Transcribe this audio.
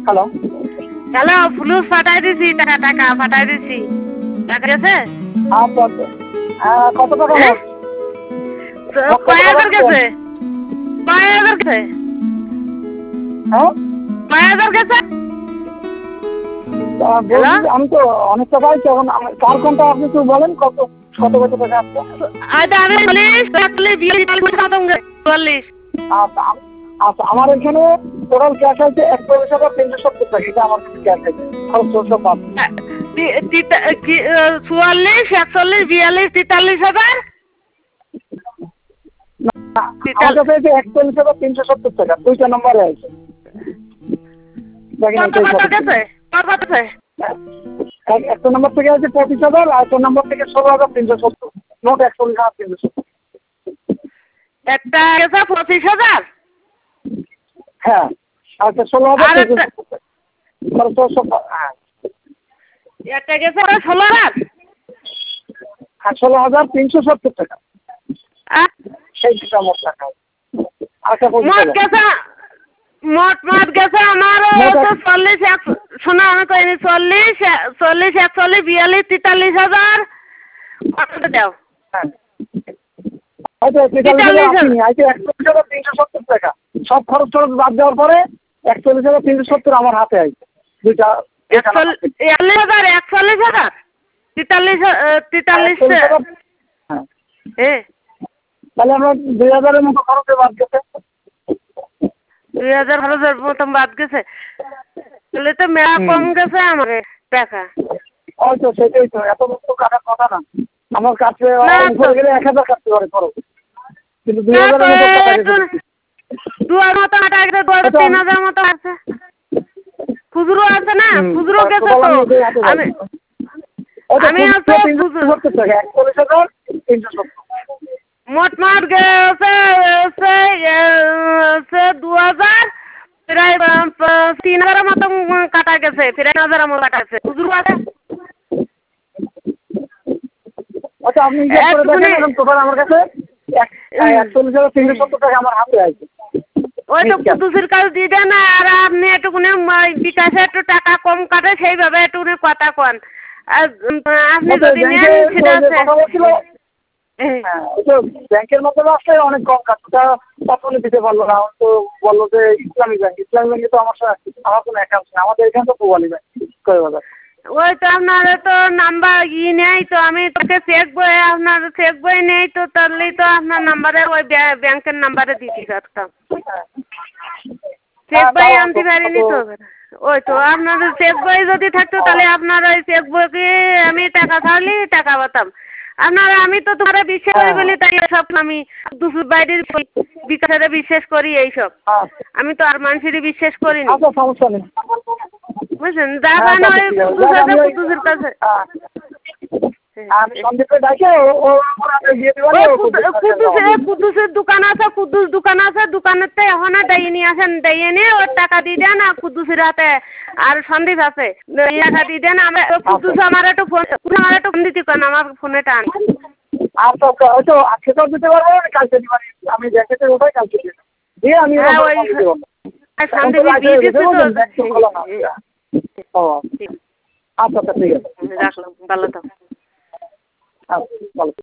Hello. Hello, ফুলুস পাঠাই দিছি, টাকা পাঠাই দিছি। টাকা গেছে? আচ্ছা আচ্ছা। কত টাকা হ্যাঁ? মোট? তো মোট কত কয় টাকা হাজার দিচ্ছেন? গেছে? কয় হাজার গেছে? হ্যাঁ? কয় হাজার গেছে? হ্যালো? বলছি আমি তো অনেক টাকা আছে এখন কার কোনটা আপনি একটু বলেন কত কত কত টাকা আসছে? আচ্ছা, আমি 40 আচ্ছা আচ্ছা আমার এখানে টোটাল ক্যাশ আছে 41,370 টাকা। এটা আমার কাছে ক্যাশ আছে। খরচ সব বাদ। 44, 46, 42, 43,000? আমার কাছে আছে 41,370 টাকা। 2টা নম্বরে আছে। দেখেন কত এটাই কত সঠিক। গেছে? কত গেছে? একটা নম্বর থেকে আছে 25,000 আর একটা নম্বর থেকে 16,370। মোট 41,370। একটা গেছে 25,000? হ্যাঁ আচ্ছা আর একটা 16,370। হ্যাঁ একটা গেছে 16,000? আর 16,370 টাকা। সেই দুটা মোট টাকা। আচ্ছা মোট 25,000 গেছে মোট গেছে আমারও মোট হচ্ছে 40 শোনো আমি কইনি 40 41 42 43,000 কত দাও? হ্যাঁ হয়তো 43,000 43,000 আসেনি হয়তো 41,370 টাকা। সব খরচ টরচ বাদ দেওয়ার পরে 41,370 আমার হাতে আছে। দুইটা দুইটা নাম্বার থেকে। 41,000 41,000 43 41,000 হ্যাঁ। হ্যাঁ তাহলে আমরা 2,000-এর মতো খরচে বাদ গেছে। 2,000 খরচের মতন বাদ গেছে, তাহলে তো মেলা কম গেছে আমাকে টাকা। হয়তো সেটাই তো এত বস্তু কাটার কথা না। আমার কাছে না তো উপরে গেলে 1,000 কাটতে পারে খরচ। কিন্তু না 2,000-এর তো মতো টাকা একটু গেছে। 2,000 মতো টাকা গেছে, 2,000 3,000 মতো আছে। খুচরো আছে না, খুচরো গেছে টোটাল তো। আমি ওটাই হাতে আমি পাইছি। ওটা আমি খুচরো আছে 370 টাকা। 41,370। মোট গেছে 2,000, প্রায় 3,000 মতো কাটা গেছে, প্রায় 1,000 মতো কাটা গেছে। খুচরো আছে আচ্ছা আপনি হিসাব করে দেখেন একটুখানি। এখন টোটাল আমার কাছে 41,370 টাকা আমার হাতে আছে। ওই তো কুদ্দুসের কাছে দিয়ে দেন আর আপনি একটুখানি বিকাশে একটু টাকা কম কাটে সেইভাবে একটুখানি কথা কন। আর আপনি যদি ব্যাংকে নেন সেটা ওই যে হচ্ছে কথা বলছিল হ্যাঁ ওই তো ব্যাংকের মাধ্যমে আসলে অনেক কম কাজটা তখনই দিতে পারলো না। তো বললো যে ইসলামী ব্যাংকে তো আমার কোনো অ্যাকাউন্ট নেই। আমাদের এখানে তো পূবালী ব্যাংক কয়বাজার। ওই তো আপনার তো নাম্বার নেই তো, আমি তোকে চেক বই আপনার চেক বই নেই তো, তাহলেই তো আপনার নাম্বারে ওই ব্যাংকের নাম্বারে দিতে পারতাম। চেক বই আনতে পারিনি তো। ওই তো আপনার চেক বই যদি থাকতো তাহলে আপনার ওই চেক বইকে আমি টাকা ছাড়লি টাকা পাতাম। আমি তো তোমার বিশ্বাস করি বলি তাই সব আমি দুপুর বাইরের বিকাশে বিশ্বাস করি এইসব। আমি তো আর মানুষেরই বিশ্বাস করিনি, আচ্ছা সমস্যা নেই। বুঝলেন? যা পান ওই কুদ্দুস আছে কুদ্দুসের কাছে। আমি সন্দীপকে ডাকে ও দিয়ে দিবেন। কুদ্দুসের দোকান আছে, কুদ্দুস দোকান আছে, দোকানেতে এখনো ডাইয়ে নিয়ে আসেন, ডাইয়ে নিয়ে ওর টাকা দিয়ে দেন আর কুদ্দুসের হাতে আর সন্দীপ আছে টাকা দিয়ে দেন। কুদ্দুস আমার একটু ফোন দিতে পারেন, আমার ফোনে টান। আচ্ছা আচ্ছা ওই তো আজকে তো দিতে পারবো না কালকে দিতে পারি। আমি ব্যাংকে থেকে ওটাই কালকে দিয়ে দিয়ে আমি হ্যাঁ ওই দিতে পারবো। সন্দীপ দিয়ে দিচ্ছে তো। আচ্ছা আচ্ছা ঠিক আছে রাখলাম, ভালো থাক। আচ্ছা ভালো।